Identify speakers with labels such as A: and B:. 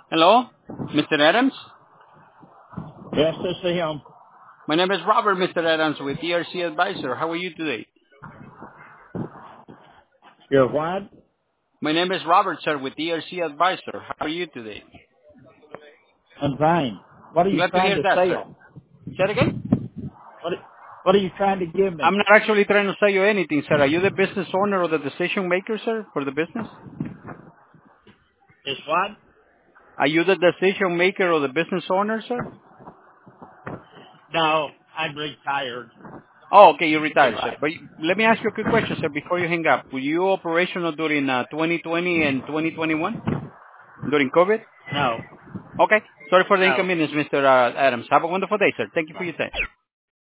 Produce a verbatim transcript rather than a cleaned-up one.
A: Hello, Mister Adams.
B: Yes, this is him.
A: My name is Robert, Mister Adams, with E R C Advisor. How are you today?
B: You're what?
A: My name is Robert, sir, with E R C Advisor. How are you today?
B: I'm fine. What are you
A: Glad to
B: trying
A: hear
B: to
A: that, sir.
B: sell?
A: Say that again?
B: What are, what are you trying to give
A: I'm
B: me?
A: not actually trying to sell you anything, sir. Are you the business owner or the decision maker, sir, for the business?
B: Is what?
A: Are you the decision maker or the business owner, sir?
B: No, I'm retired.
A: Oh, okay, you're retired, sir.
B: Goodbye.
A: But let me ask you a quick question, sir, before you hang up. Were you operational during uh, twenty twenty and twenty twenty-one? During COVID?
B: No,
A: Okay. Sorry for the
B: no.
A: inconvenience, Mister Uh, Adams. Have a wonderful day, sir. Thank you for your time.